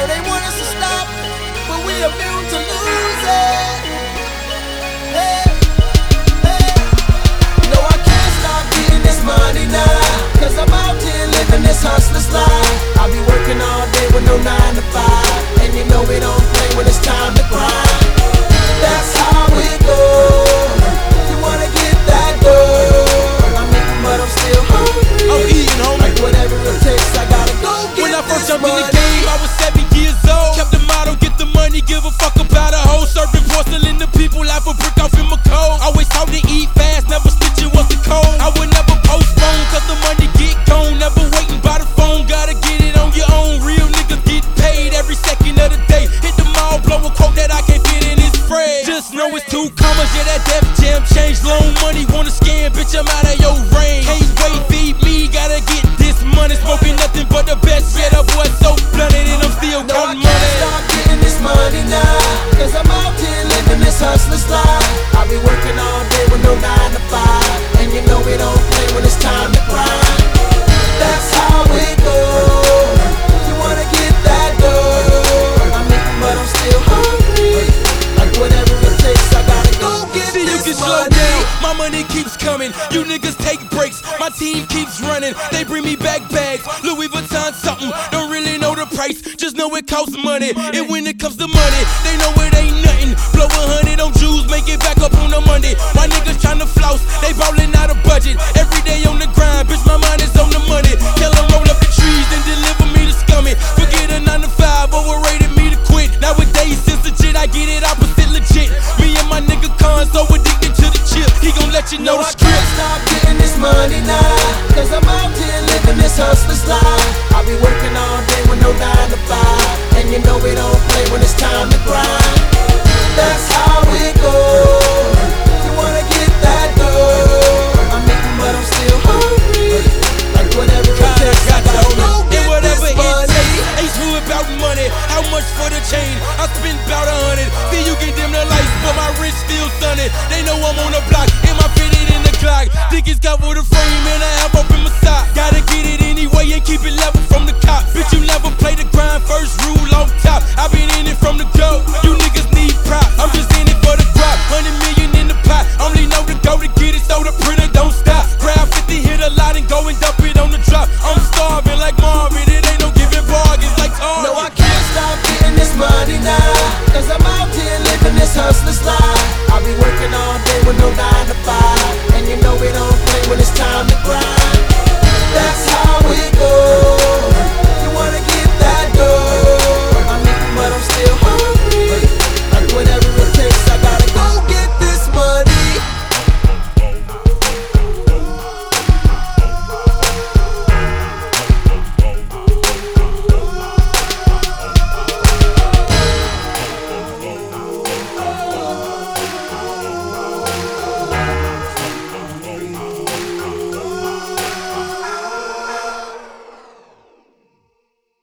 know they want us to stop, but we immune to lose it. Hey, hey. No, I can't stop getting this money now, cause I'm out here living this hustler's life. I be working all day with no 9 to 5, and you know we don't play when it's time to grind. That's how it goes. You wanna get that gold, I'm eating but I'm still hungry. I'm eating, homie. Like whatever it takes, I gotta go get When I first jumped in the money. game, I was 7 years old. Kept the motto, get the money, give a fuck about a hoe. Serving porcelain to people, laugh a brick off in my cold. Always taught to eat fast, never snitching what's the code. I would never postpone, cause the money get gone. Never waiting by the phone, gotta get it on your own. Real niggas get paid every second of the day. Hit the mall, blow a quote that I can't fit in this phrase. Just know it's 2 commas, yeah, that Def Jam changed. Loan money, wanna scam, bitch, I'm out of your range. Can't wait, feed me, gotta get this money. Smoking nothing but the best, yeah, the boy so blunted and I'm still No, I counting can't money. stop getting this money now, cause I'm out here living this hustler's life. I be working all day with no 9 to 5, and you know we don't play when it's time to grind. That's how it goes. You wanna get that gold, I'm eating but I'm still hungry. Like whatever it takes, I gotta go get See, you can this slow money. down, my money keeps coming. You niggas take breaks, my team keeps running. They bring me back bags, Louis Vuitton something. Don't really know the price, just know it costs money. And when it comes to money, they know it ain't nothing. Blow 100 on Jews, make it back up on a Monday. My niggas tryna floss, they ballin' out of budget. Every day on the grind, bitch, my mind is on the money. Tell them roll up the trees, then deliver me the scummy. Forget a 9 to 5, overrated me to quit. Nowadays, since legit, I get it opposite legit. Me and my nigga Con so addicted to the chip, he gon' let you know No, the I script. can't stop getting this money now, cause I'm out here living this hustler's life. I be working all day with no 9 to 5, and you know we don't play when it's time to grind. That's how it goes. You wanna get that gold, I'm eating but I'm still hungry. Like whatever it takes, I gotta go get And whatever this it money. takes, ain't true about money. How much for the chain? I spent about 100. See, you can dim the lights, but my wrist still sunny. They know I'm on the block, and my fitted in the clock. Think it's got for the frame, and I have up in my sock. Gotta get it anyway and keep it level from the cops. Bitch, you never play the grind, first rule off